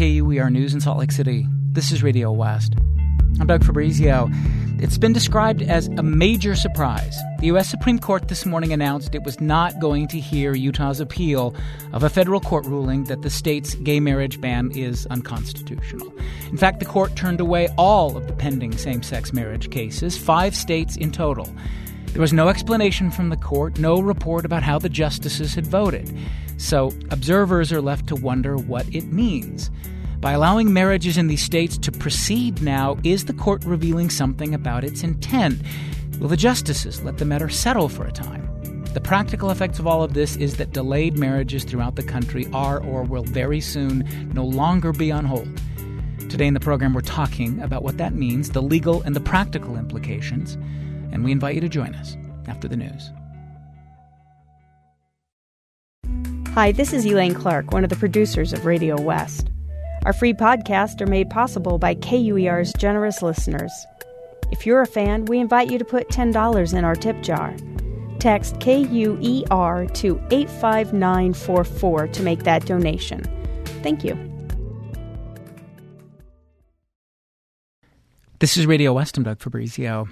KUER News in Salt Lake City. This is Radio West. I'm Doug Fabrizio. It's been described as a major surprise. The U.S. Supreme Court this morning announced it was not going to hear Utah's appeal of a federal court ruling that the state's gay marriage ban is unconstitutional. In fact, the court turned away all of the pending same-sex marriage cases, 5 states in total. There was no explanation from the court, no report about how the justices had voted. So observers are left to wonder what it means. By allowing marriages in these states to proceed now, is the court revealing something about its intent? Will the justices let the matter settle for a time? The practical effects of all of this is that delayed marriages throughout the country are or will very soon no longer be on hold. Today in the program, we're talking about what that means, the legal and the practical implications, and we invite you to join us after the news. Hi, this is Elaine Clark, one of the producers of Radio West. Our free podcasts are made possible by KUER's generous listeners. If you're a fan, we invite you to put $10 in our tip jar. Text KUER to 85944 to make that donation. Thank you. This is Radio West. I'm Doug Fabrizio.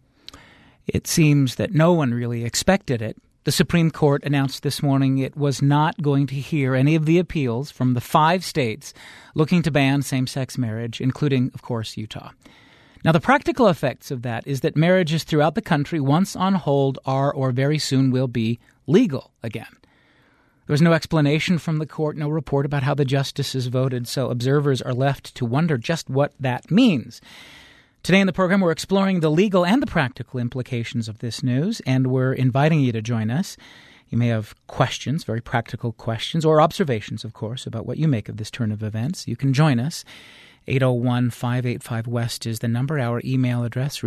It seems that no one really expected it. The Supreme Court announced this morning it was not going to hear any of the appeals from the 5 states looking to ban same-sex marriage, including, of course, Utah. Now, the practical effects of that is that marriages throughout the country, once on hold, are or very soon will be legal again. There was no explanation from the court, no report about how the justices voted, so observers are left to wonder just what that means. Today in the program, we're exploring the legal and the practical implications of this news, and we're inviting you to join us. You may have questions, very practical questions, or observations, of course, about what you make of this turn of events. You can join us. 801-585-WEST is the number. Our email address,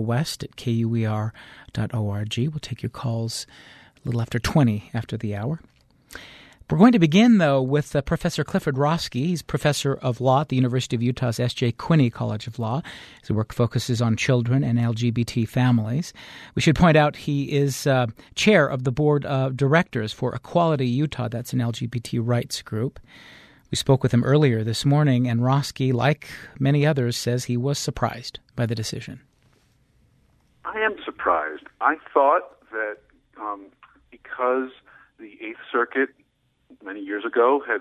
radiowest@kuer.org. We'll take your calls a little after 20 after the hour. We're going to begin, though, with Professor Clifford Roski. He's professor of law at the University of Utah's S.J. Quinney College of Law. His work focuses on children and LGBT families. We should point out he is chair of the board of directors for Equality Utah. That's an LGBT rights group. We spoke with him earlier this morning, and Roski, like many others, says he was surprised by the decision. I am surprised. I thought that because the Eighth Circuit many years ago had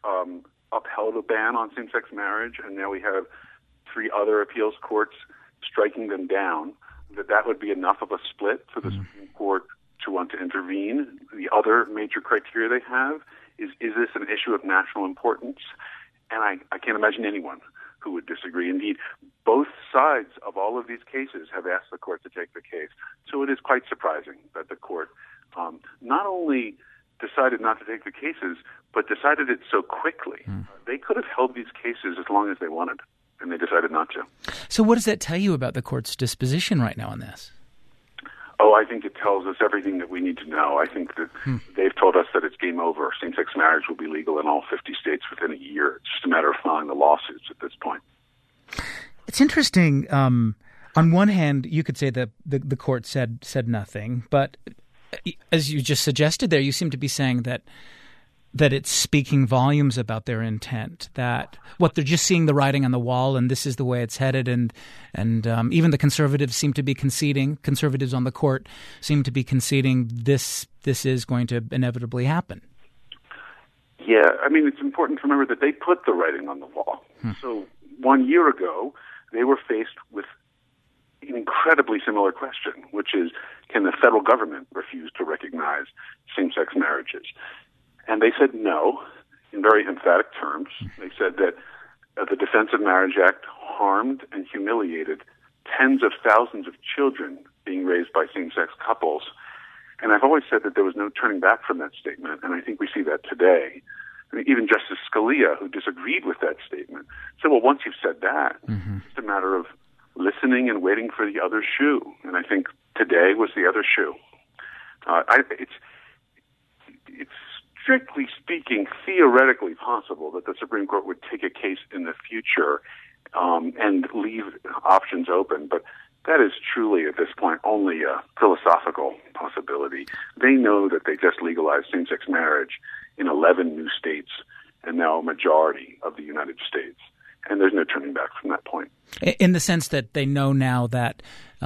upheld a ban on same-sex marriage, and now we have 3 other appeals courts striking them down, that would be enough of a split for the Supreme Court to want to intervene. The other major criteria they have is this an issue of national importance? And I can't imagine anyone who would disagree. Indeed, both sides of all of these cases have asked the court to take the case. So it is quite surprising that the court not only decided not to take the cases, but decided it so quickly. They could have held these cases as long as they wanted, and they decided not to. So what does that tell you about the court's disposition right now on this? Oh, I think it tells us everything that we need to know. I think that they've told us that it's game over. Same-sex marriage will be legal in all 50 states within a year. It's just a matter of filing the lawsuits at this point. It's interesting. On one hand, you could say that the court said nothing, but as you just suggested there, you seem to be saying that it's speaking volumes about their intent, that what they're just seeing the writing on the wall and this is the way it's headed, and even the conservatives seem to be conceding, conservatives on the court seem to be conceding this is going to inevitably happen. Yeah, I mean, it's important to remember that they put the writing on the wall. So 1 year ago, they were faced with an incredibly similar question, which is, can the federal government refuse to recognize same-sex marriages? And they said no, in very emphatic terms. They said that the Defense of Marriage Act harmed and humiliated tens of thousands of children being raised by same-sex couples. And I've always said that there was no turning back from that statement, and I think we see that today. I mean, even Justice Scalia, who disagreed with that statement, said, well, once you've said that, it's just a matter of listening and waiting for the other shoe. And I think today was the other shoe. It's strictly speaking, theoretically possible that the Supreme Court would take a case in the future and leave options open. But that is truly, at this point, only a philosophical possibility. They know that they just legalized same-sex marriage in 11 new states, and now a majority of the United States. And there's no turning back from that point. In the sense that they know now that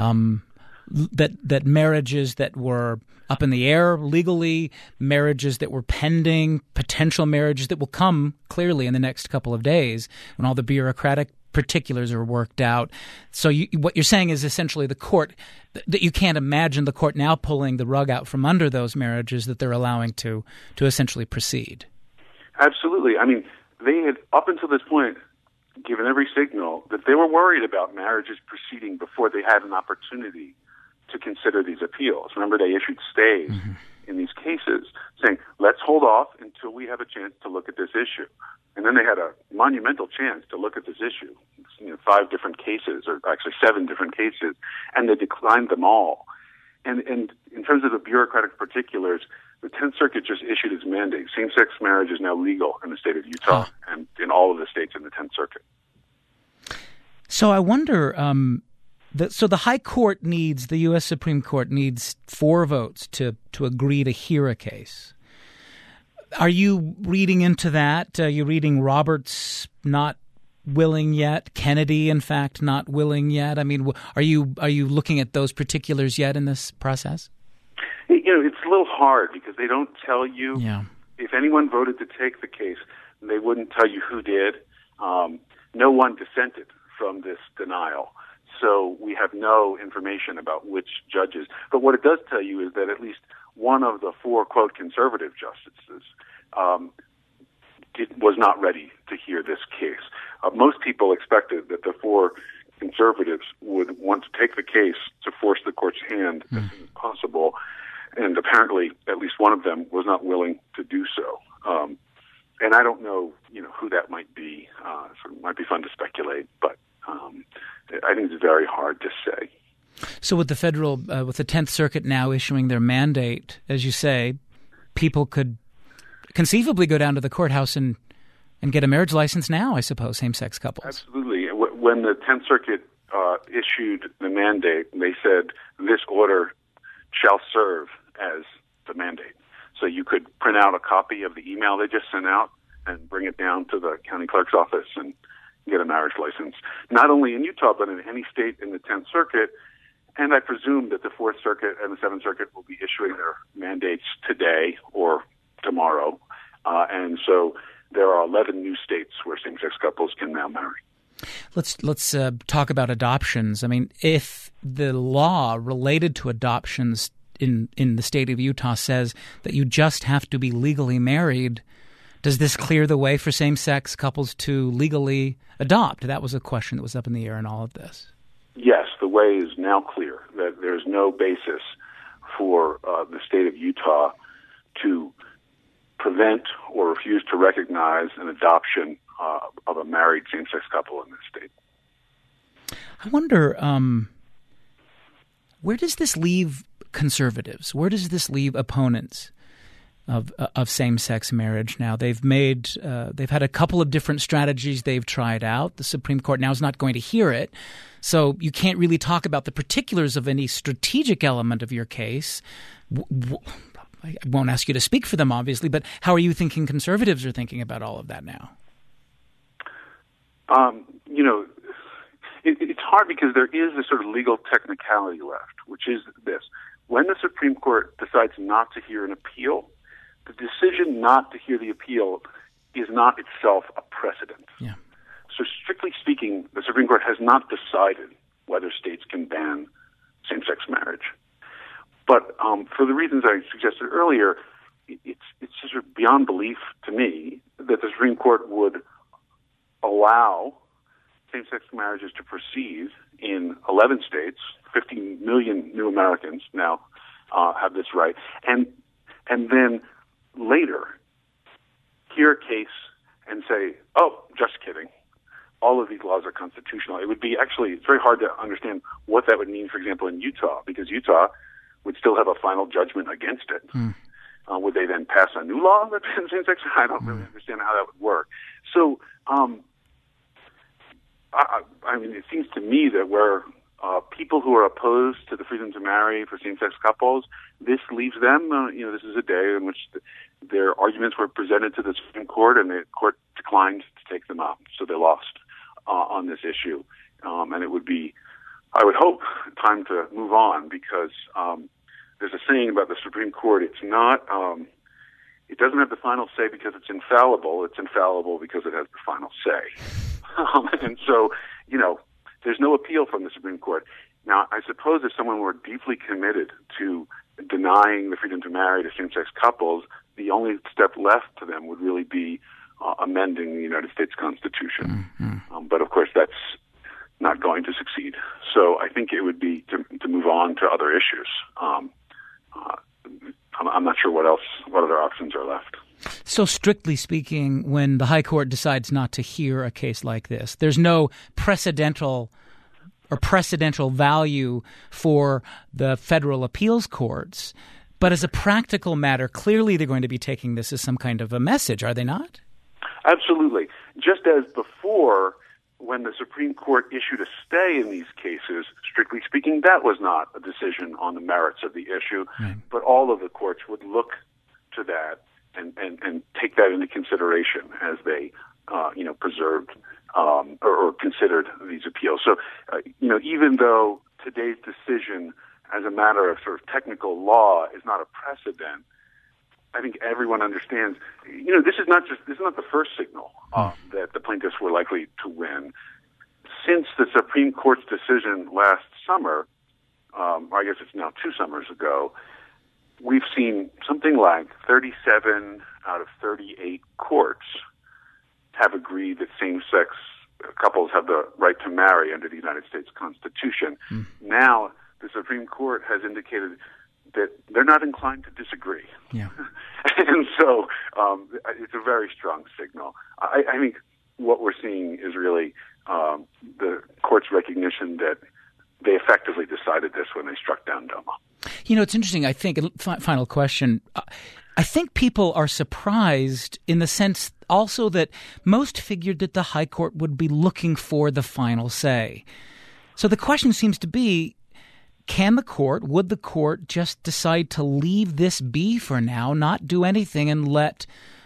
that marriages that were up in the air legally, marriages that were pending, potential marriages that will come clearly in the next couple of days when all the bureaucratic particulars are worked out. So what you're saying is essentially the court, that you can't imagine the court now pulling the rug out from under those marriages that they're allowing to essentially proceed. Absolutely. I mean, they had, up until this point, given every signal that they were worried about marriages proceeding before they had an opportunity to consider these appeals. Remember, they issued stays in these cases saying, let's hold off until we have a chance to look at this issue. And then they had a monumental chance to look at this issue, 5 different cases, or actually 7 different cases, and they declined them all. And in terms of the bureaucratic particulars, the 10th Circuit just issued its mandate. Same-sex marriage is now legal in the state of Utah and in all of the states in the 10th Circuit. So I wonder, so the High Court needs, the U.S. Supreme Court needs 4 votes to agree to hear a case. Are you reading into that? Are you reading Roberts not willing yet, Kennedy, in fact, not willing yet? I mean, are you looking at those particulars yet in this process? It's a little hard because they don't tell you if anyone voted to take the case. They wouldn't tell you who did. No one dissented from this denial. So we have no information about which judges. But what it does tell you is that at least one of the 4, quote, conservative justices was not ready to hear this case. Most people expected that the 4 conservatives would want to take the case to force the court's hand as soon as possible. And apparently at least one of them was not willing to do so. And I don't know, who that might be. So it might be fun to speculate, but I think it's very hard to say. So with the with the 10th Circuit now issuing their mandate, as you say, people could conceivably go down to the courthouse and get a marriage license now, I suppose, same-sex couples. Absolutely. When the 10th Circuit issued the mandate, they said this order shall serve as the mandate. So you could print out a copy of the email they just sent out and bring it down to the county clerk's office and get a marriage license, not only in Utah, but in any state in the 10th Circuit. And I presume that the 4th Circuit and the 7th Circuit will be issuing their mandates today or tomorrow. And so there are 11 new states where same-sex couples can now marry. Let's talk about adoptions. I mean, if the law related to adoptions in the state of Utah says that you just have to be legally married, does this clear the way for same-sex couples to legally adopt? That was a question that was up in the air in all of this. Yes, the way is now clear that there's no basis for the state of Utah to prevent or refuse to recognize an adoption of a married same-sex couple in this state. I wonder, where does this leave conservatives? Where does this leave opponents of same-sex marriage now? They've had a couple of different strategies they've tried out. The Supreme Court now is not going to hear it, so you can't really talk about the particulars of any strategic element of your case. I won't ask you to speak for them, obviously, but how are you thinking conservatives are thinking about all of that now? It's hard because there is a sort of legal technicality left, which is this. When the Supreme Court decides not to hear an appeal, the decision not to hear the appeal is not itself a precedent. Yeah. So strictly speaking, the Supreme Court has not decided whether states can ban same-sex marriage. But for the reasons I suggested earlier, it's just sort of beyond belief to me that the Supreme Court would allow same-sex marriages to proceed in 11 states. 15 million new Americans now have this right, and then later hear a case and say, "Oh, just kidding. All of these laws are constitutional." It would be it's very hard to understand what that would mean, for example, in Utah, because Utah would still have a final judgment against it. Would they then pass a new law that bans same-sex? I don't really understand how that would work. So, I mean, it seems to me that where people who are opposed to the freedom to marry for same-sex couples, this leaves them, this is a day in which their argument documents were presented to the Supreme Court, and the court declined to take them up, so they lost on this issue. And it would be, I would hope, time to move on, because there's a saying about the Supreme Court: it's not, it doesn't have the final say because it's infallible. It's infallible because it has the final say. And so, there's no appeal from the Supreme Court. Now, I suppose if someone were deeply committed to denying the freedom to marry to same-sex couples, the only step left to them would really be amending the United States Constitution. Mm-hmm. But of course, that's not going to succeed. So I think it would be to move on to other issues. I'm not sure what other options are left. So strictly speaking, when the High Court decides not to hear a case like this, there's no precedential value for the federal appeals courts. But as a practical matter, clearly they're going to be taking this as some kind of a message, are they not? Absolutely. Just as before, when the Supreme Court issued a stay in these cases, strictly speaking, that was not a decision on the merits of the issue, right. But all of the courts would look to that and take that into consideration as they, preserved or considered these appeals. So, even though today's decision as a matter of sort of technical law is not a precedent, I think everyone understands, this is not the first signal that the plaintiffs were likely to win. Since the Supreme Court's decision last summer, I guess it's now 2 summers ago, we've seen something like 37 out of 38 courts have agreed that same-sex couples have the right to marry under the United States Constitution. Now, the Supreme Court has indicated that they're not inclined to disagree. Yeah. And so it's a very strong signal. I think what we're seeing is really the court's recognition that they effectively decided this when they struck down DOMA. It's interesting, I think, final question. I think people are surprised in the sense also that most figured that the High Court would be looking for the final say. So the question seems to be, would the court just decide to leave this be for now, not do anything, and let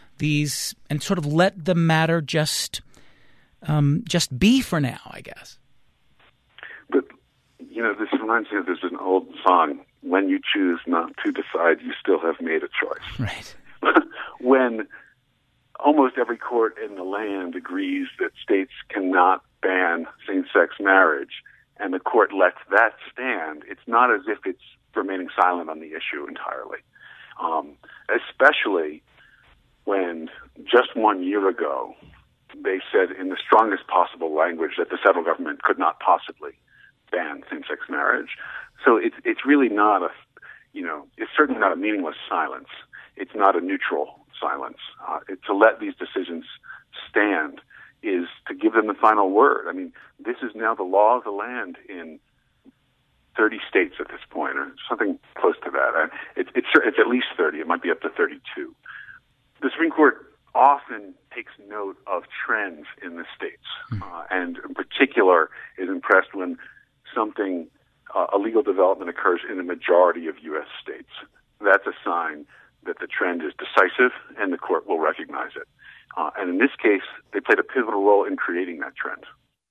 the matter just be for now, I guess? But, this reminds me of there's an old song, when you choose not to decide, you still have made a choice. Right. When almost every court in the land agrees that states cannot ban same-sex marriage, and the court lets that stand, it's not as if it's remaining silent on the issue entirely. Especially when just 1 year ago, they said in the strongest possible language that the federal government could not possibly ban same-sex marriage. So it's really not it's certainly not a meaningless silence. It's not a neutral silence. To let these decisions stand is to give them the final word. I mean, this is now the law of the land in 30 states at this point, or something close to that. It's at least 30. It might be up to 32. The Supreme Court often takes note of trends in the states, and in particular is impressed when a legal development occurs in the majority of U.S. states. That's a sign that the trend is decisive, and the court will recognize it. And in this case, they played a pivotal role in creating that trend.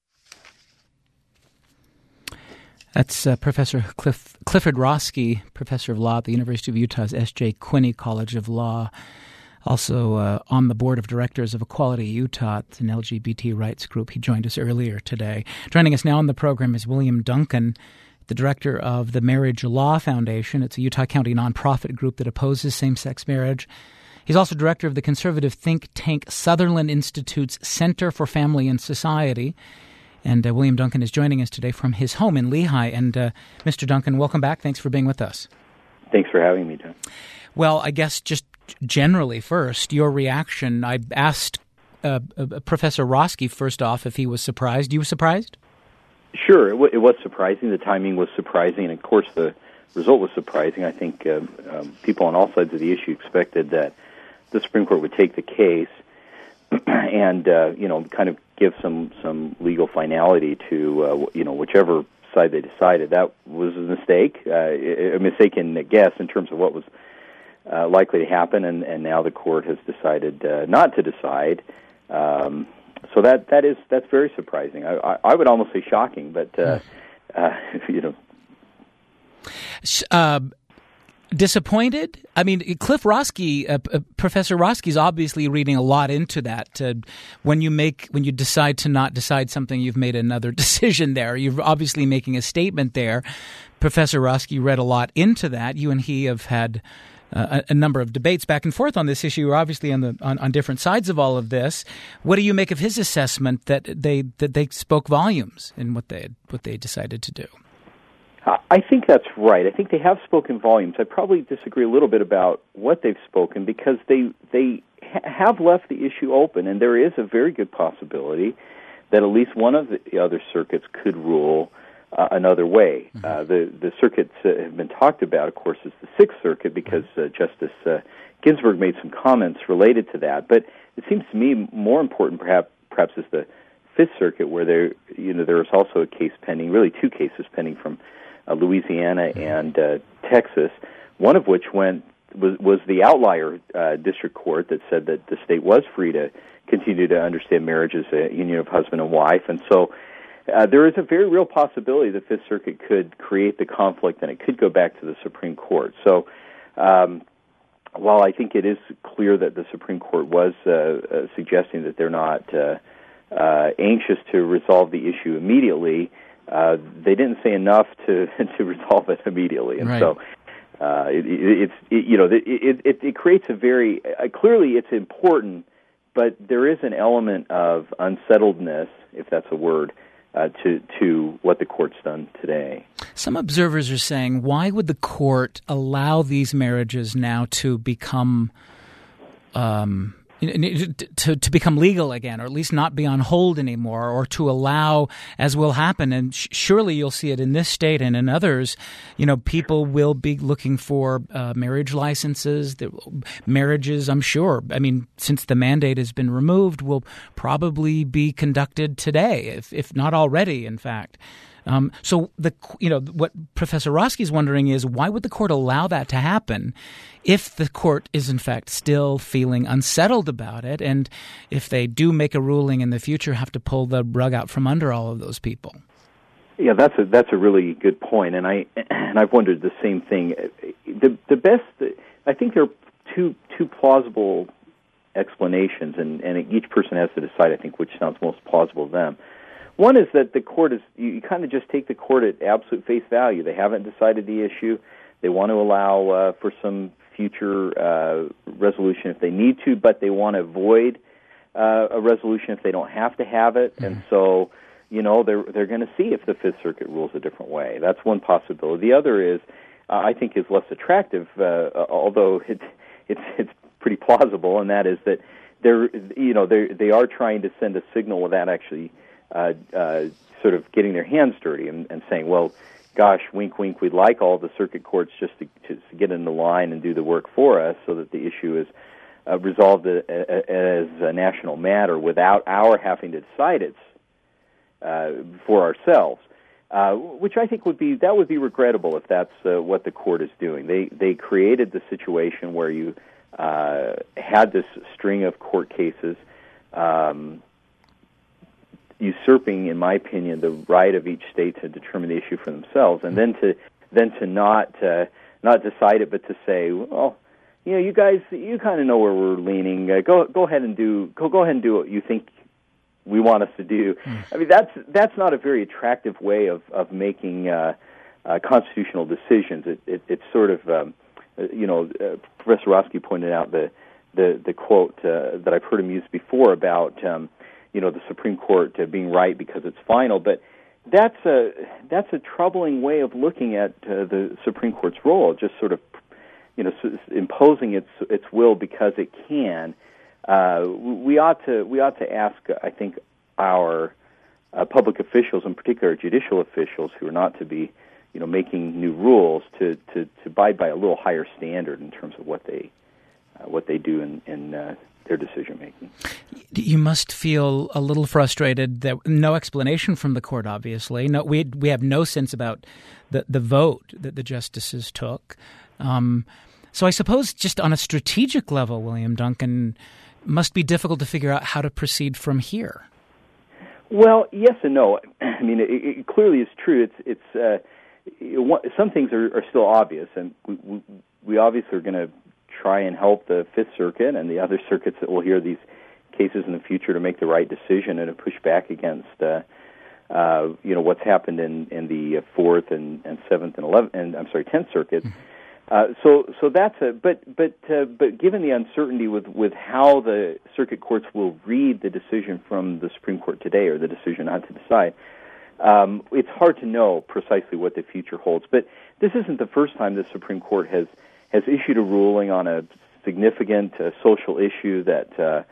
That's Professor Clifford Roski, professor of law at the University of Utah's S.J. Quinney College of Law, also on the board of directors of Equality Utah. It's an LGBT rights group. He joined us earlier today. Joining us now on the program is William Duncan, the director of the Marriage Law Foundation. It's a Utah County nonprofit group that opposes same-sex marriage. He's also director of the conservative think tank Sutherland Institute's Center for Family and Society. And William Duncan is joining us today from his home in Lehi. And Mr. Duncan, welcome back. Thanks for being with us. Thanks for having me, John. Well, I guess just generally first, your reaction. I asked Professor Roski first off if he was surprised. You were surprised? Sure. It was surprising. The timing was surprising. And, of course, the result was surprising. I think people on all sides of the issue expected that the Supreme Court would take the case and, kind of give some legal finality to, whichever side they decided. That was a mistake, a mistaken guess in terms of what was likely to happen, and now the court has decided not to decide. So that's very surprising. I would almost say shocking, but disappointed? I mean, Cliff Roski, Professor Roski's obviously reading a lot into that. When you decide to not decide something, you've made another decision there. You're obviously making a statement there. Professor Roski read a lot into that. You and he have had a number of debates back and forth on this issue. You're obviously on different sides of all of this. What do you make of his assessment that they spoke volumes in what they decided to do? I think that's right. I think they have spoken volumes. I probably disagree a little bit about what they've spoken because they have left the issue open, and there is a very good possibility that at least one of the other circuits could rule another way. Mm-hmm. The circuits have been talked about, of course, is the Sixth Circuit because Justice Ginsburg made some comments related to that. But it seems to me more important, perhaps, is the Fifth Circuit, where there is also a case pending, really two cases pending from Louisiana and Texas. One of which was the outlier district court that said that the state was free to continue to understand marriage as a union of husband and wife, and so. There is a very real possibility the Fifth Circuit could create the conflict and it could go back to the Supreme Court. So while I think it is clear that the Supreme Court was suggesting that they're not anxious to resolve the issue immediately, they didn't say enough to resolve it immediately. And right. So it creates a very clearly it's important, but there is an element of unsettledness, if that's a word, to what the court's done today. Some observers are saying, why would the court allow these marriages now to become to become legal again, or at least not be on hold anymore, or to allow, as will happen, and surely you'll see it in this state and in others, people will be looking for marriage licenses. Marriages, I'm sure, since the mandate has been removed, will probably be conducted today, if not already, in fact. So what Professor Roski is wondering is, why would the court allow that to happen if the court is in fact still feeling unsettled about it, and if they do make a ruling in the future, have to pull the rug out from under all of those people? Yeah, that's a really good point, and I've wondered the same thing. The best, I think there are two plausible explanations, and each person has to decide, I think, which sounds most plausible to them. One is that the court you kind of just take the court at absolute face value. They haven't decided the issue. They want to allow for some future resolution if they need to, but they want to avoid a resolution if they don't have to have it. Mm-hmm. And so, they're going to see if the Fifth Circuit rules a different way. That's one possibility. The other is, I think, is less attractive, although it's pretty plausible, and that is that they are trying to send a signal without actually sort of getting their hands dirty and saying, well, gosh, wink, wink, we'd like all the circuit courts just to get in the line and do the work for us so that the issue is resolved as a national matter without our having to decide it for ourselves, which I think would be regrettable if that's what the court is doing. They created the situation where you had this string of court cases usurping, in my opinion, the right of each state to determine the issue for themselves, and then to not decide it, but to say, well, you guys, you kind of know where we're leaning. Go ahead and do what you think we want us to do. I mean, that's not a very attractive way of making constitutional decisions. It's sort of Professor Roski pointed out the quote that I've heard him use before about the Supreme Court being right because it's final, but that's a troubling way of looking at the Supreme Court's role, just sort of imposing its will because it can. We ought to ask, I think, our public officials, in particular judicial officials, who are not to be making new rules, to abide by a little higher standard in terms of what they do in their decision making. You must feel a little frustrated that no explanation from the court. Obviously, no, we have no sense about the vote that the justices took. So I suppose just on a strategic level, William Duncan, must be difficult to figure out how to proceed from here. Well, yes and no. I mean, it clearly is true. Some things are still obvious, and we obviously are going to try and help the Fifth Circuit and the other circuits that will hear these cases in the future to make the right decision and to push back against what's happened in the Fourth and Seventh and 10th Circuits. So that's but given the uncertainty with how the circuit courts will read the decision from the Supreme Court today, or the decision not to decide, it's hard to know precisely what the future holds. But this isn't the first time the Supreme Court has issued a ruling on a significant social issue that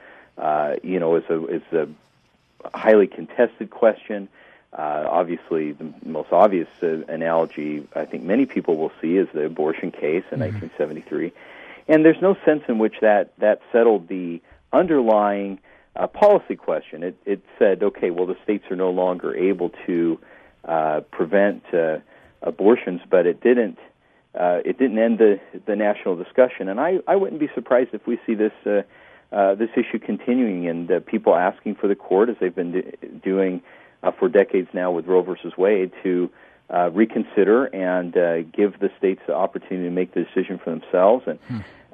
is a highly contested question. Obviously, the most obvious analogy I think many people will see is the abortion case in 1973. And there's no sense in which that settled the underlying policy question. It said, okay, well, the states are no longer able to prevent abortions, but it didn't end the national discussion. And I wouldn't be surprised if we see this issue continuing, and people asking for the court, as they've been doing for decades now with Roe versus Wade, to reconsider and give the states the opportunity to make the decision for themselves. And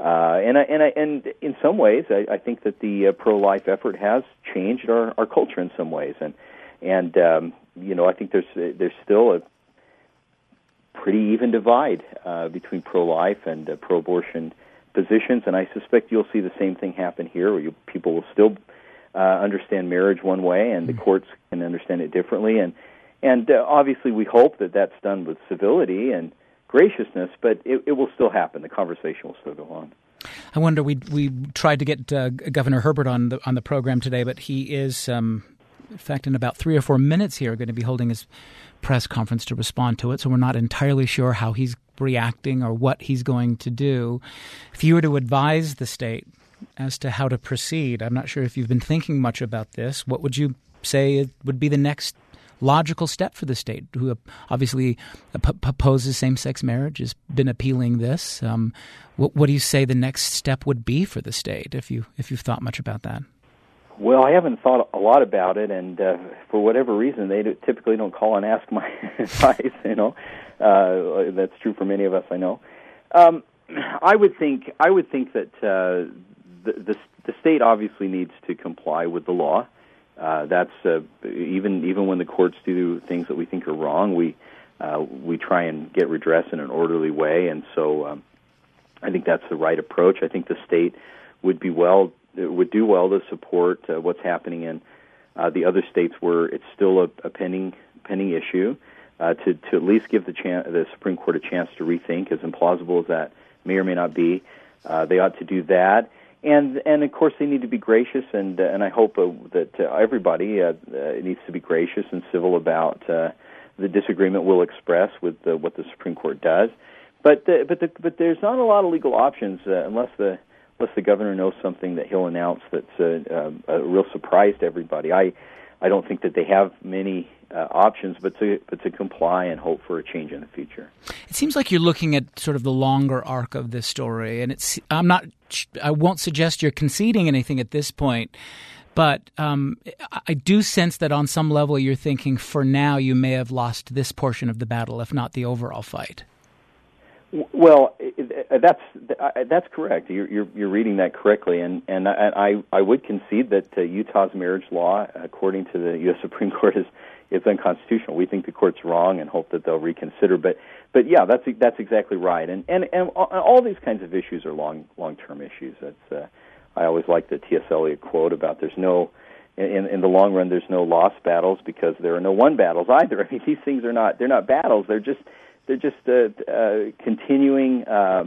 and in some ways, I think that the pro-life effort has changed our culture in some ways. And I think there's still a pretty even divide between pro-life and pro-abortion positions, and I suspect you'll see the same thing happen here, where people will still understand marriage one way, and the courts can understand it differently. And obviously, we hope that that's done with civility and graciousness, but it will still happen. The conversation will still go on. I wonder. We tried to get Governor Herbert on the program today, but he is, in fact, in about 3 or 4 minutes here, going to be holding his press conference to respond to it. So we're not entirely sure how he's reacting or what he's going to do. If you were to advise the state as to how to proceed, I'm not sure if you've been thinking much about this, what would you say would be the next logical step for the state, who obviously opposes same-sex marriage, has been appealing this? What do you say the next step would be for the state, if you've thought much about that? Well, I haven't thought a lot about it, and for whatever reason, they typically don't call and ask my advice. That's true for many of us, I know. I would think that the state obviously needs to comply with the law. That's even when the courts do things that we think are wrong, we try and get redress in an orderly way, and so I think that's the right approach. I think the state would do well to support what's happening in the other states where it's still a pending issue, to at least give the Supreme Court a chance to rethink, as implausible as that may or may not be. They ought to do that. And of course, they need to be gracious, and I hope that everybody needs to be gracious and civil about the disagreement we'll express with what the Supreme Court does. But there's not a lot of legal options unless the governor knows something that he'll announce that's a real surprise to everybody. I don't think that they have many options, but to comply and hope for a change in the future. It seems like you're looking at sort of the longer arc of this story, and I won't suggest you're conceding anything at this point, but I do sense that on some level you're thinking, for now, you may have lost this portion of the battle, if not the overall fight. Well, that's correct. You're reading that correctly, and I would concede that Utah's marriage law, according to the U.S. Supreme Court, is unconstitutional. We think the court's wrong and hope that they'll reconsider. But yeah, that's exactly right. And all these kinds of issues are long-term issues. That's I always like the T.S. Eliot quote about there's no in the long run there's no lost battles because there are no won battles either. I mean, these things they're not battles. They're just continuing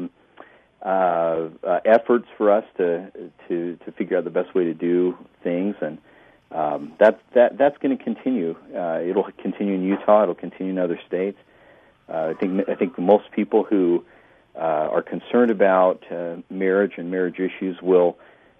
efforts for us to figure out the best way to do things, and that's going to continue. It'll continue in Utah. It'll continue in other states. I think most people who are concerned about marriage and marriage issues will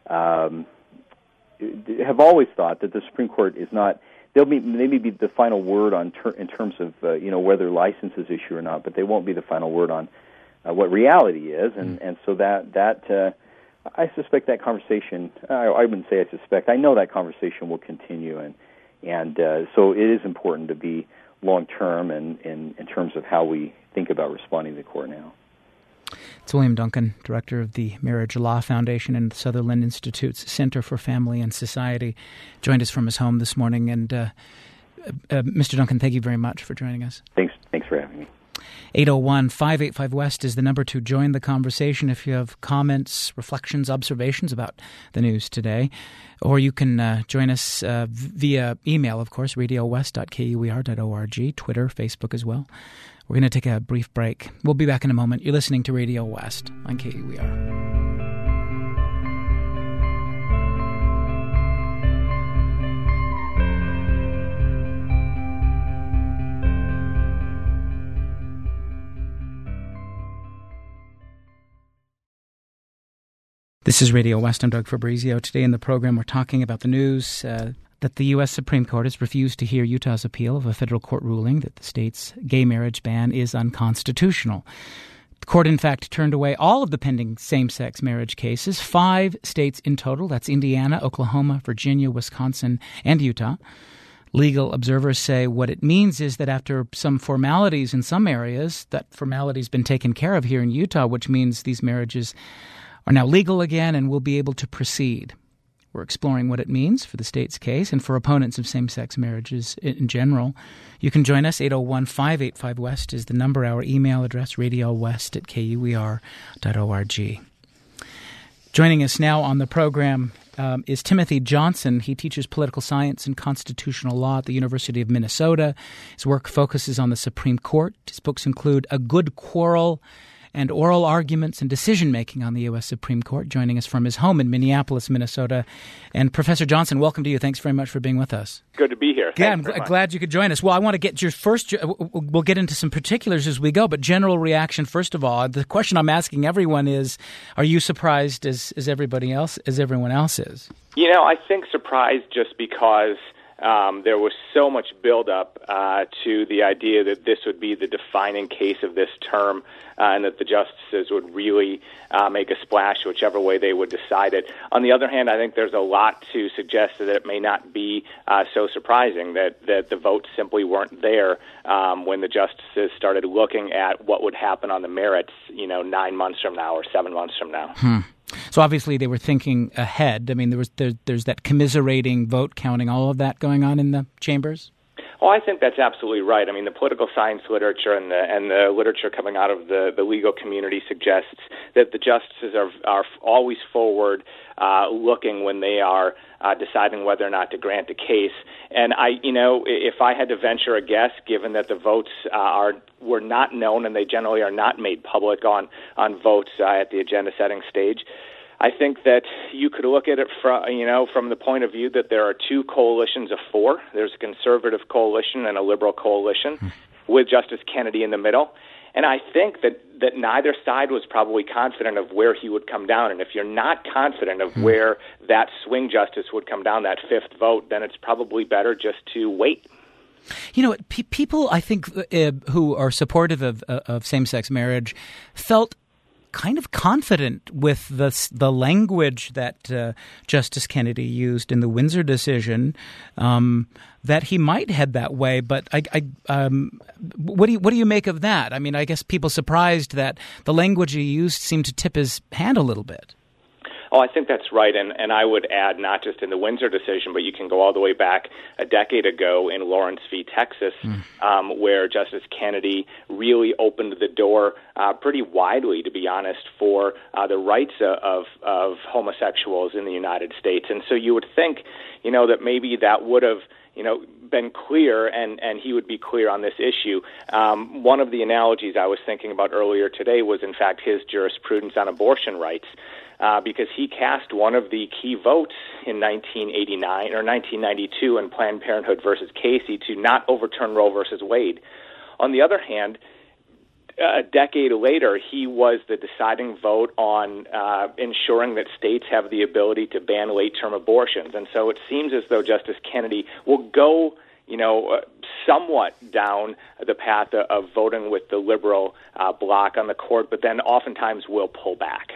have always thought that the Supreme Court is not. They'll maybe be the final word in terms of whether license is issued or not, but they won't be the final word on what reality is, and so that I suspect that conversation. I wouldn't say I suspect. I know that conversation will continue, and so it is important to be long term and in terms of how we think about responding to the court now. It's William Duncan, director of the Marriage Law Foundation and the Sutherland Institute's Center for Family and Society, joined us from his home this morning. And Mr. Duncan, thank you very much for joining us. Thanks for having me. 801-585-WEST is the number to join the conversation if you have comments, reflections, observations about the news today. Or you can join us via email, of course, radiowest.kuer.org, Twitter, Facebook as well. We're going to take a brief break. We'll be back in a moment. You're listening to Radio West on KUER. This is Radio West. I'm Doug Fabrizio. Today in the program, we're talking about the news that the U.S. Supreme Court has refused to hear Utah's appeal of a federal court ruling that the state's gay marriage ban is unconstitutional. The court, in fact, turned away all of the pending same-sex marriage cases, 5 states in total. That's Indiana, Oklahoma, Virginia, Wisconsin, and Utah. Legal observers say what it means is that after some formalities in some areas, that formality's been taken care of here in Utah, which means these marriages are now legal again and will be able to proceed. We're exploring what it means for the state's case and for opponents of same-sex marriages in general. You can join us. 801-585-WEST is the number. Our email address, radiowest@kuer.org. Joining us now on the program is Timothy Johnson. He teaches political science and constitutional law at the University of Minnesota. His work focuses on the Supreme Court. His books include A Good Quarrel and Oral Arguments and Decision-Making on the U.S. Supreme Court, joining us from his home in Minneapolis, Minnesota. And Professor Johnson, welcome to you. Thanks very much for being with us. Good to be here. Yeah, I'm glad you could join us. Well, I want to get your first – we'll get into some particulars as we go, but general reaction first of all. The question I'm asking everyone is, are you surprised as everybody else, as everyone else is? You know, I think surprised just because there was so much buildup to the idea that this would be the defining case of this term and that the justices would really make a splash whichever way they would decide it. On the other hand, I think there's a lot to suggest that it may not be so surprising that the votes simply weren't there when the justices started looking at what would happen on the merits, 9 months from now or 7 months from now. So obviously they were thinking ahead. I mean, there's that commiserating vote counting, all of that going on in the chambers? Oh, I think that's absolutely right. I mean, the political science literature and the literature coming out of the legal community suggests that the justices are always forward looking when they are deciding whether or not to grant a case. And if I had to venture a guess, given that the votes were not known and they generally are not made public on votes at the agenda-setting stage, I think that you could look at it from the point of view that there are 2 coalitions of 4. There's a conservative coalition and a liberal coalition with Justice Kennedy in the middle. And I think that neither side was probably confident of where he would come down. And if you're not confident of where that swing justice would come down, that 5th vote, then it's probably better just to wait. People, I think, who are supportive of same-sex marriage felt kind of confident with the language that Justice Kennedy used in the Windsor decision, that he might head that way. But what do you make of that? I mean, I guess people surprised that the language he used seemed to tip his hand a little bit. Oh, I think that's right, and I would add not just in the Windsor decision, but you can go all the way back a decade ago in Lawrence v. Texas, where Justice Kennedy really opened the door pretty widely, to be honest, for the rights of homosexuals in the United States. And so you would think, that maybe that would have been clear, and he would be clear on this issue. One of the analogies I was thinking about earlier today was, in fact, his jurisprudence on abortion rights. Because he cast one of the key votes in 1989 or 1992 in Planned Parenthood versus Casey to not overturn Roe versus Wade. On the other hand, a decade later, he was the deciding vote on ensuring that states have the ability to ban late-term abortions. And so it seems as though Justice Kennedy will go somewhat down the path of voting with the liberal bloc on the court, but then oftentimes will pull back.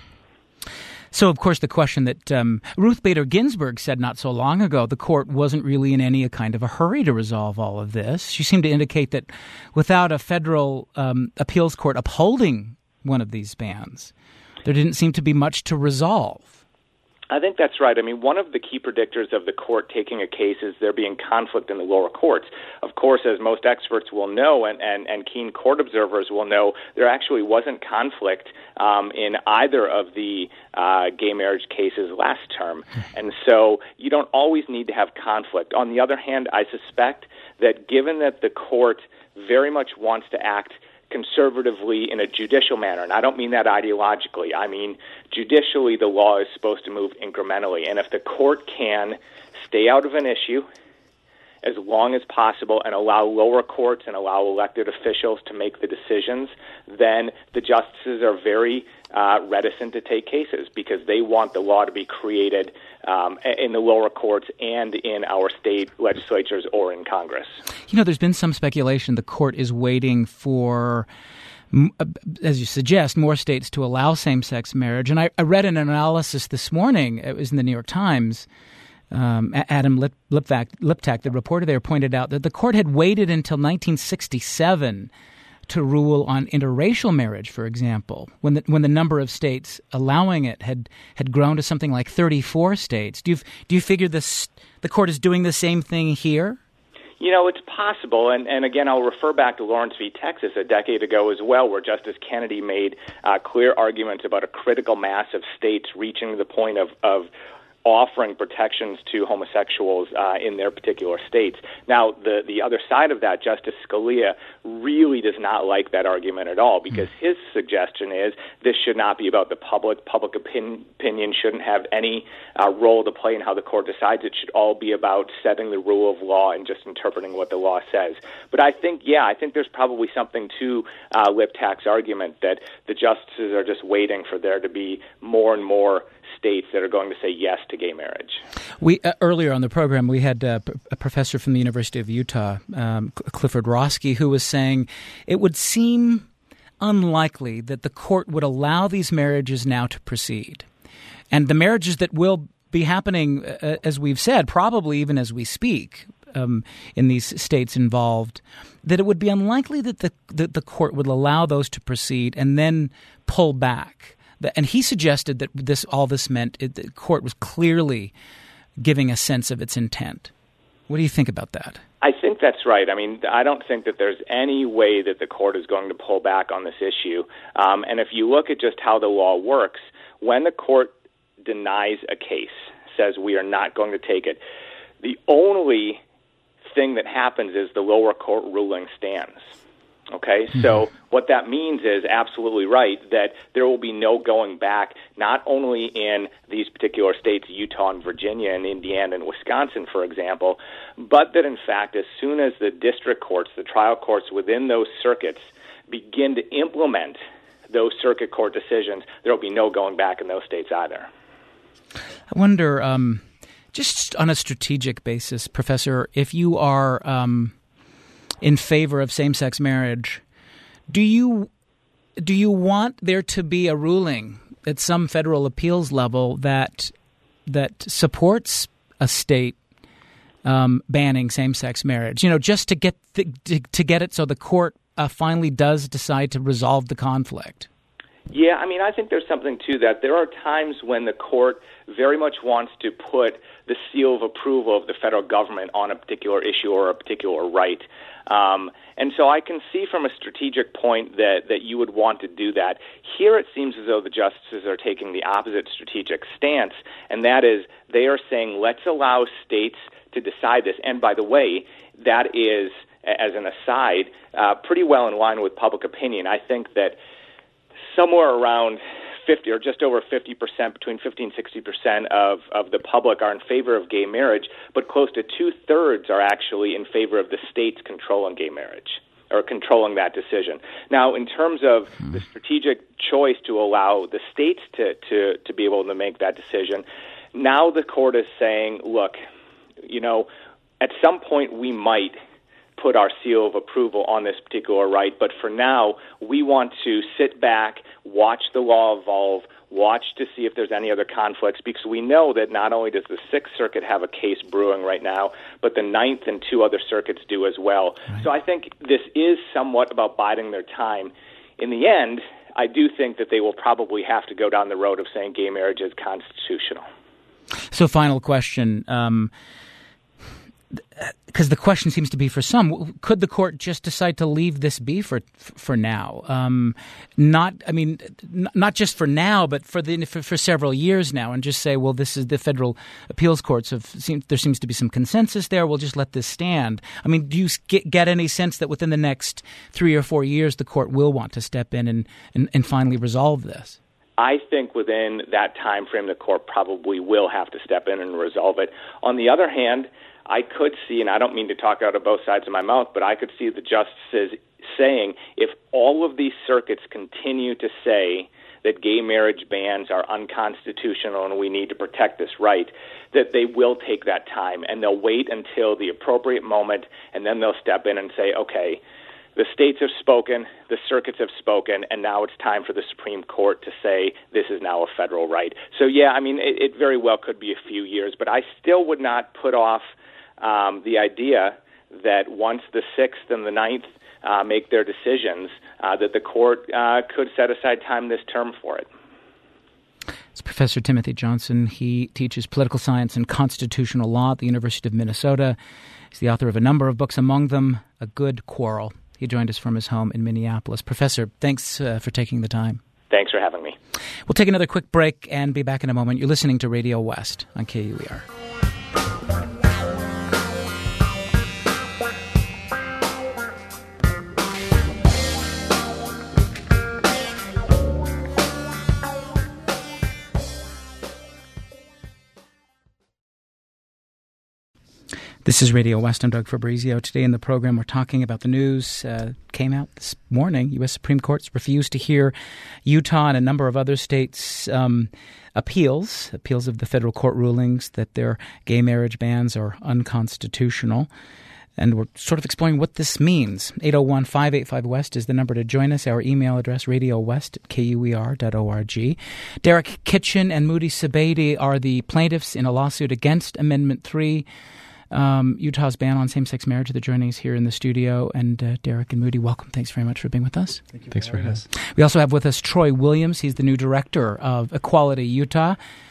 So, of course, the question that Ruth Bader Ginsburg said not so long ago, the court wasn't really in any kind of a hurry to resolve all of this. She seemed to indicate that without a federal appeals court upholding one of these bans, there didn't seem to be much to resolve. I think that's right. I mean, one of the key predictors of the court taking a case is there being conflict in the lower courts. Of course, as most experts will know and keen court observers will know, there actually wasn't conflict in either of the gay marriage cases last term. And so you don't always need to have conflict. On the other hand, I suspect that given that the court very much wants to act conservatively in a judicial manner, and I don't mean that ideologically. I mean judicially, the law is supposed to move incrementally, and if the court can stay out of an issue as long as possible and allow lower courts and allow elected officials to make the decisions, then the justices are very reticent to take cases because they want the law to be created in the lower courts and in our state legislatures or in Congress. There's been some speculation the court is waiting for, as you suggest, more states to allow same-sex marriage. And I read an analysis this morning, it was in the New York Times, Adam Liptak, the reporter there, pointed out that the court had waited until 1967 to rule on interracial marriage, for example, when the number of states allowing it had grown to something like 34 states. Do you figure the court is doing the same thing here? It's possible, and again, I'll refer back to Lawrence v. Texas a decade ago as well, where Justice Kennedy made clear arguments about a critical mass of states reaching the point of offering protections to homosexuals in their particular states. Now, the other side of that, Justice Scalia really does not like that argument at all because his suggestion is this should not be about the public. Public opinion shouldn't have any role to play in how the court decides. It should all be about setting the rule of law and just interpreting what the law says. But I think there's probably something to Liptak's argument that the justices are just waiting for there to be more and more states that are going to say yes to gay marriage. We earlier on the program, we had a professor from the University of Utah, Clifford Roski, who was saying it would seem unlikely that the court would allow these marriages now to proceed. And the marriages that will be happening, as we've said, probably even as we speak, in these states involved, that it would be unlikely that the court would allow those to proceed and then pull back. And he suggested that all this meant the court was clearly giving a sense of its intent. What do you think about that? I think that's right. I mean, I don't think that there's any way that the court is going to pull back on this issue. And if you look at just how the law works, when the court denies a case, says we are not going to take it, the only thing that happens is the lower court ruling stands. Okay, so what that means is absolutely right that there will be no going back, not only in these particular states, Utah and Virginia and Indiana and Wisconsin, for example, but that in fact as soon as the district courts, the trial courts within those circuits begin to implement those circuit court decisions, there will be no going back in those states either. I wonder, just on a strategic basis, Professor, if you are in favor of same-sex marriage, do you want there to be a ruling at some federal appeals level that supports a state banning same-sex marriage? Just to get it so the court finally does decide to resolve the conflict. Yeah, I mean, I think there's something to that. There are times when the court very much wants to put the seal of approval of the federal government on a particular issue or a particular right. And so I can see from a strategic point that you would want to do that. Here it seems as though the justices are taking the opposite strategic stance, and that is they are saying let's allow states to decide this. And by the way, that is, as an aside, pretty well in line with public opinion. I think that somewhere around 50 or just over 50%, between 50 and 60% of the public are in favor of gay marriage, but close to 2/3 are actually in favor of the states controlling gay marriage or controlling that decision. Now, in terms of the strategic choice to allow the states to be able to make that decision, now the court is saying, look, at some point we might put our seal of approval on this particular right, but for now, we want to sit back, watch the law evolve, watch to see if there's any other conflicts, because we know that not only does the Sixth Circuit have a case brewing right now, but the Ninth and two other circuits do as well. Right. So I think this is somewhat about biding their time. In the end, I do think that they will probably have to go down the road of saying gay marriage is constitutional. So final question, because the question seems to be for some, could the court just decide to leave this be for now? Not just for now, but for several years now, and just say, well, this is the federal appeals courts there seems to be some consensus there. We'll just let this stand. I mean, do you get any sense that within the next 3 or 4 years the court will want to step in and finally resolve this? I think within that time frame, the court probably will have to step in and resolve it. On the other hand, I could see, and I don't mean to talk out of both sides of my mouth, but I could see the justices saying if all of these circuits continue to say that gay marriage bans are unconstitutional and we need to protect this right, that they will take that time and they'll wait until the appropriate moment, and then they'll step in and say, okay, the states have spoken, the circuits have spoken, and now it's time for the Supreme Court to say this is now a federal right. So, yeah, I mean, it very well could be a few years, but I still would not put off the idea that once the Sixth and the Ninth make their decisions, that the court could set aside time this term for it. It's Professor Timothy Johnson. He teaches political science and constitutional law at the University of Minnesota. He's the author of a number of books, among them A Good Quarrel. He joined us from his home in Minneapolis. Professor, thanks for taking the time. Thanks for having me. We'll take another quick break and be back in a moment. You're listening to Radio West on KUER. This is Radio West. I'm Doug Fabrizio. Today in the program, we're talking about the news came out this morning. U.S. Supreme Court's refused to hear Utah and a number of other states' appeals of the federal court rulings that their gay marriage bans are unconstitutional. And we're sort of exploring what this means. 801-585-WEST is the number to join us. Our email address, radiowest@kuer.org. Derek Kitchen and Moody Sabady are the plaintiffs in a lawsuit against Amendment 3, Utah's ban on same-sex marriage. They're joining us here in the studio. And Derek and Moody, welcome. Thanks very much for being with us. Thanks for having us. We also have with us Troy Williams. He's the new director of Equality Utah.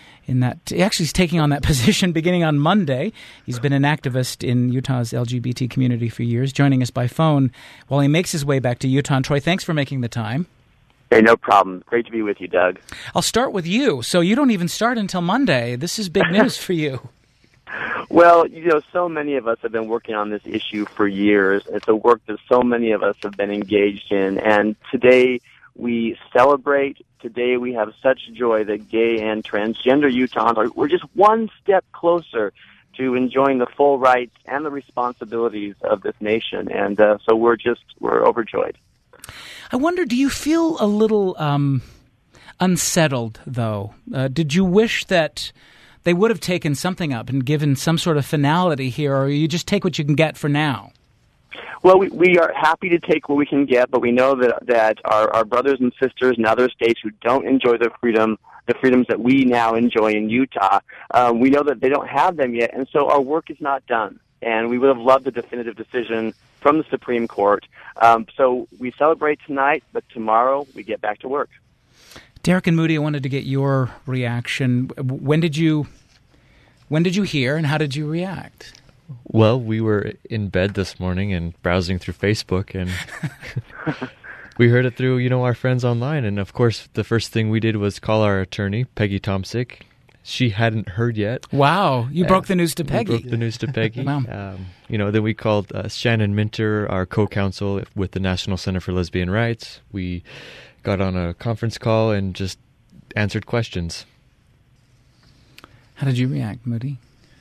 He's taking on that position beginning on Monday. He's been an activist in Utah's LGBT community for years, joining us by phone while he makes his way back to Utah. And Troy, thanks for making the time. Hey, no problem. Great to be with you, Doug. I'll start with you. So you don't even start until Monday. This is big news for you. Well, so many of us have been working on this issue for years. It's a work that so many of us have been engaged in. And today we celebrate. Today we have such joy that gay and transgender Utahns we're just one step closer to enjoying the full rights and the responsibilities of this nation. And so we're overjoyed. I wonder, do you feel a little unsettled, though? Did you wish that they would have taken something up and given some sort of finality here, or you just take what you can get for now? Well, we are happy to take what we can get, but we know that our brothers and sisters in other states who don't enjoy the freedoms that we now enjoy in Utah, we know that they don't have them yet, and so our work is not done. And we would have loved a definitive decision from the Supreme Court. So we celebrate tonight, but tomorrow we get back to work. Derek and Moody, I wanted to get your reaction. When did you hear, and how did you react? Well, we were in bed this morning and browsing through Facebook, and we heard it through, our friends online. And of course, the first thing we did was call our attorney, Peggy Tomsick. She hadn't heard yet. Wow, you broke the news to Peggy. We broke the news to Peggy. Wow. Then we called Shannon Minter, our co-counsel with the National Center for Lesbian Rights. We got on a conference call and just answered questions. How did you react, Moody?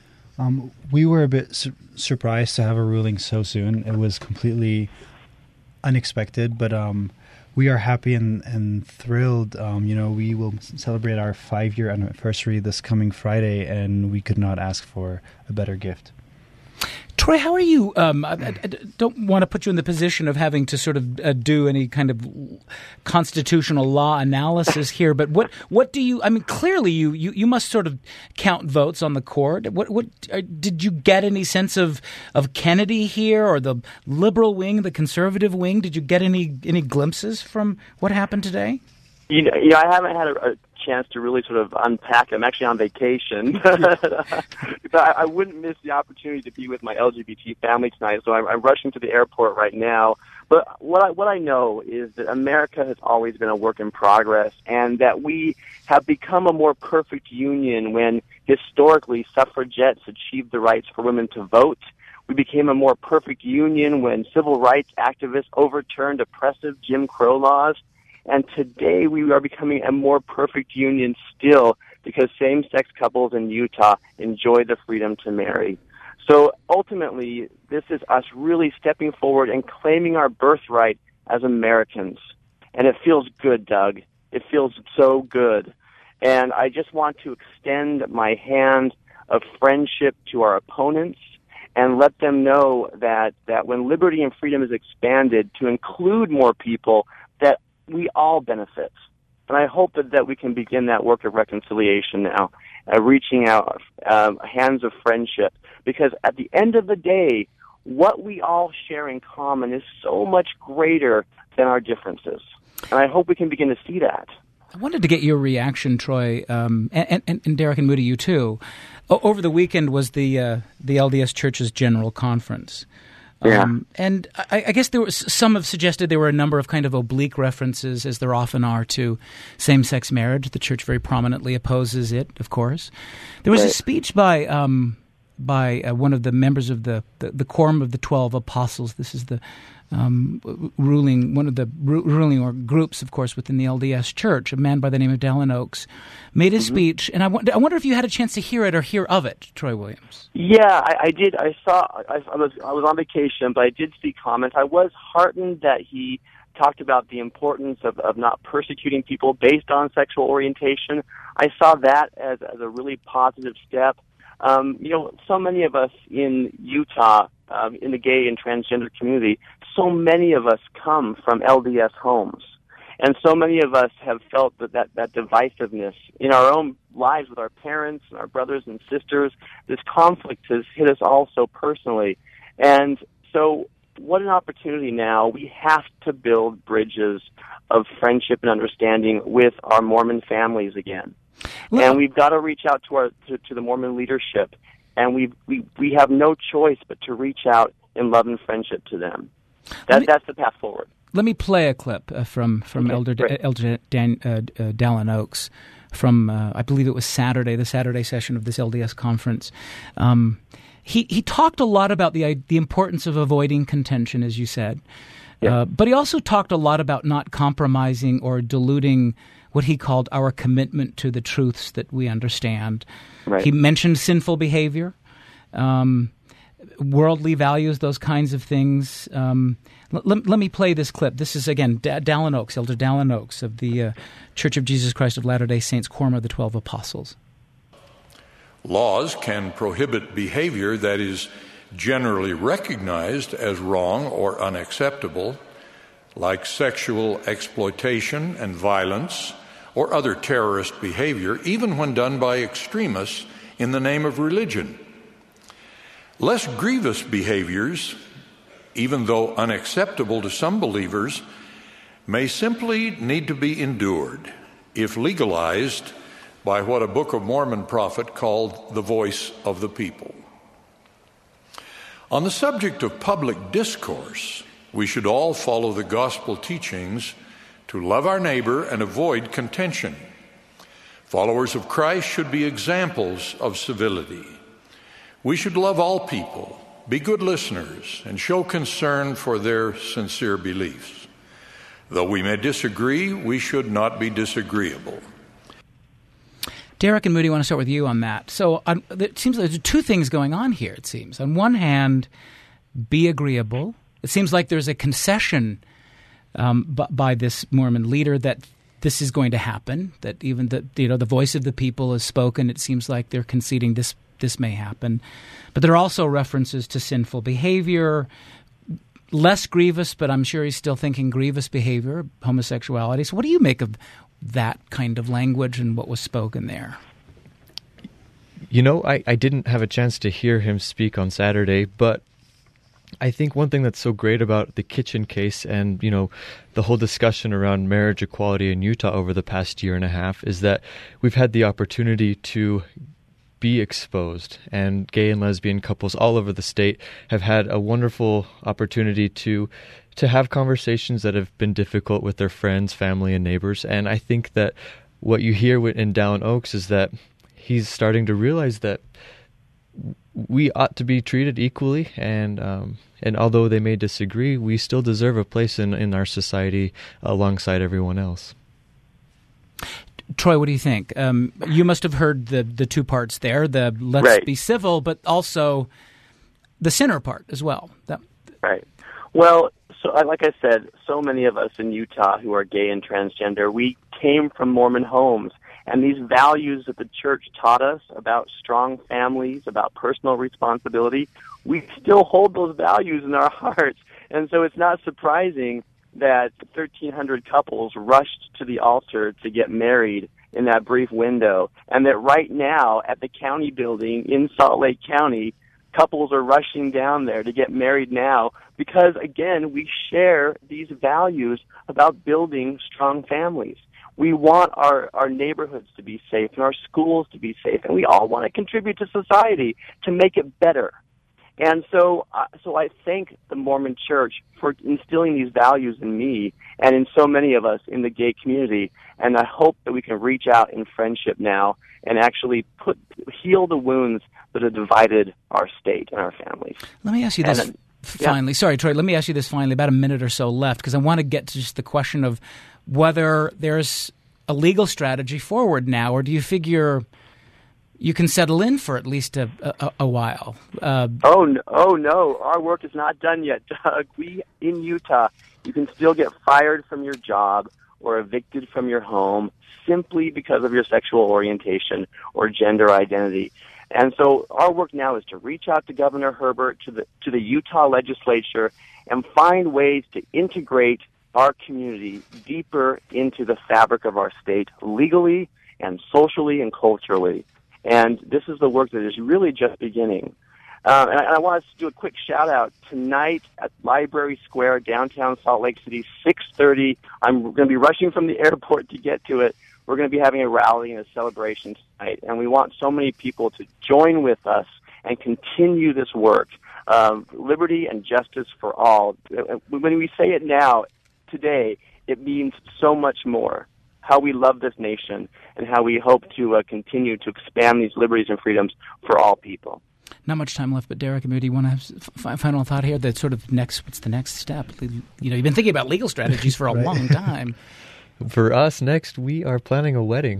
We were a bit surprised to have a ruling so soon. It was completely unexpected, but we are happy and thrilled. We will celebrate our 5-year anniversary this coming Friday, and we could not ask for a better gift. Troy, how are you? I don't want to put you in the position of having to sort of do any kind of constitutional law analysis here, but what do you? I mean, clearly you must sort of count votes on the court. What did you get any sense of Kennedy here, or the liberal wing, the conservative wing? Did you get any glimpses from what happened today? You know, I haven't had a chance to really sort of unpack. I'm actually on vacation. I wouldn't miss the opportunity to be with my LGBT family tonight, so I'm rushing to the airport right now. But what I know is that America has always been a work in progress, and that we have become a more perfect union when historically suffragettes achieved the rights for women to vote. We became a more perfect union when civil rights activists overturned oppressive Jim Crow laws. And today we are becoming a more perfect union still because same-sex couples in Utah enjoy the freedom to marry. So ultimately, this is us really stepping forward and claiming our birthright as Americans. And it feels good, Doug. It feels so good. And I just want to extend my hand of friendship to our opponents and let them know that when liberty and freedom is expanded to include more people, that we all benefit. And I hope that we can begin that work of reconciliation now, reaching out hands of friendship. Because at the end of the day, what we all share in common is so much greater than our differences. And I hope we can begin to see that. I wanted to get your reaction, Troy, and Derek and Moody, you too. Over the weekend was the LDS Church's General Conference. Yeah. And I guess some have suggested there were a number of kind of oblique references, as there often are, to same-sex marriage. The church very prominently opposes it, of course. There was a speech by one of the members of the Quorum of the 12 Apostles. This is the one of the ruling groups, of course, within the LDS Church. A man by the name of Dallin Oaks made a speech, and I wonder if you had a chance to hear it or hear of it, Troy Williams. Yeah, I did. I was on vacation, but I did see comments. I was heartened that he talked about the importance of not persecuting people based on sexual orientation. I saw that as a really positive step. So many of us in Utah, in the gay and transgender community, so many of us come from LDS homes. And so many of us have felt that divisiveness in our own lives with our parents and our brothers and sisters. This conflict has hit us all so personally. And so what an opportunity now. We have to build bridges of friendship and understanding with our Mormon families again. And we've got to reach out to the Mormon leadership, and we have no choice but to reach out in love and friendship to them. That's the path forward. Let me play a clip from Elder Dallin Oaks from I believe it was the Saturday session of this LDS conference. He talked a lot about the importance of avoiding contention, as you said, but he also talked a lot about not compromising or diluting what he called our commitment to the truths that we understand. Right. He mentioned sinful behavior, worldly values, those kinds of things. Let me play this clip. This is, again, Dallin Oaks, Elder Dallin Oaks of the Church of Jesus Christ of Latter-day Saints, Quorum of the 12 Apostles. Laws can prohibit behavior that is generally recognized as wrong or unacceptable, like sexual exploitation and violence, or other terrorist behavior, even when done by extremists in the name of religion. Less grievous behaviors, even though unacceptable to some believers, may simply need to be endured if legalized by what a Book of Mormon prophet called the voice of the people. On the subject of public discourse, we should all follow the gospel teachings to love our neighbor and avoid contention. Followers of Christ should be examples of civility. We should love all people, be good listeners, and show concern for their sincere beliefs. Though we may disagree, we should not be disagreeable. Derek and Moody, I want to start with you on that. So it seems like there's two things going on here, it seems. On one hand, be agreeable. It seems like there's a concession by this Mormon leader that this is going to happen, that even the voice of the people is spoken. It seems like they're conceding this this may happen. But there are also references to sinful behavior, less grievous, but I'm sure he's still thinking grievous behavior, homosexuality. So what do you make of that kind of language and what was spoken there? You know, I didn't have a chance to hear him speak on Saturday, but I think one thing that's so great about the Kitchen case and, you know, the whole discussion around marriage equality in Utah over the past year and a half is that we've had the opportunity to be exposed, and gay and lesbian couples all over the state have had a wonderful opportunity to have conversations that have been difficult with their friends, family, and neighbors. And I think that what you hear in Dallin Oaks is that he's starting to realize that we ought to be treated equally, and although they may disagree, we still deserve a place in our society alongside everyone else. Troy, what do you think? You must have heard the two parts there, the let's be civil, but also the sinner part as well. Right. Well, so like I said, so many of us in Utah who are gay and transgender, we came from Mormon homes. And these values that the church taught us about strong families, about personal responsibility, we still hold those values in our hearts. And so it's not surprising that 1,300 couples rushed to the altar to get married in that brief window, and that right now at the county building in Salt Lake County, couples are rushing down there to get married now because, again, we share these values about building strong families. We want our neighborhoods to be safe and our schools to be safe, and we all want to contribute to society to make it better. And so I thank the Mormon Church for instilling these values in me and in so many of us in the gay community, and I hope that we can reach out in friendship now and actually heal the wounds that have divided our state and our families. Let me ask you this finally. Sorry, Troy, let me ask you this finally, about a minute or so left, because I want to get to just the question of whether there's a legal strategy forward now, or do you figure you can settle in for at least a while? Oh no, our work is not done yet, Doug. We, in Utah, you can still get fired from your job or evicted from your home simply because of your sexual orientation or gender identity. And so our work now is to reach out to Governor Herbert, to the Utah legislature, and find ways to integrate our community deeper into the fabric of our state, legally and socially and culturally. And this is the work that is really just beginning. And I want to do a quick shout-out. Tonight at Library Square, downtown Salt Lake City, 6:30. I'm going to be rushing from the airport to get to it. We're going to be having a rally and a celebration tonight, and we want so many people to join with us and continue this work of liberty and justice for all. When we say it now, today, it means so much more. How we love this nation and how we hope to continue to expand these liberties and freedoms for all people. Not much time left, but Derek and Moody, want to have final thought here? That sort of what's the next step? You know, you've been thinking about legal strategies for a long time. For us, next, we are planning a wedding.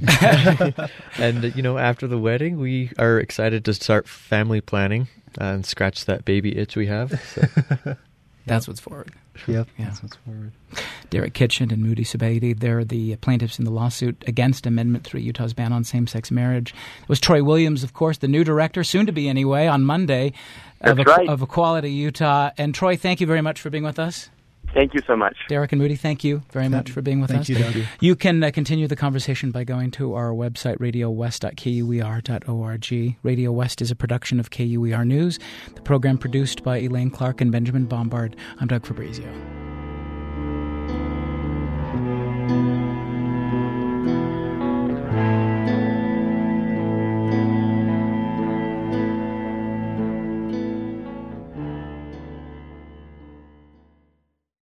And, you know, after the wedding, we are excited to start family planning and scratch that baby itch we have. So. That's what's forward. Yep, yeah. That's what's forward. Derek Kitchen and Moody Subedi, they're the plaintiffs in the lawsuit against Amendment 3, Utah's ban on same-sex marriage. It was Troy Williams, of course, the new director, soon to be anyway, on Monday, of Equality Utah. And Troy, thank you very much for being with us. Thank you so much. Derek and Moody, thank you very much for being with us. Thank you. You can continue the conversation by going to our website, radiowest.kuer.org. Radio West is a production of KUER News, the program produced by Elaine Clark and Benjamin Bombard. I'm Doug Fabrizio.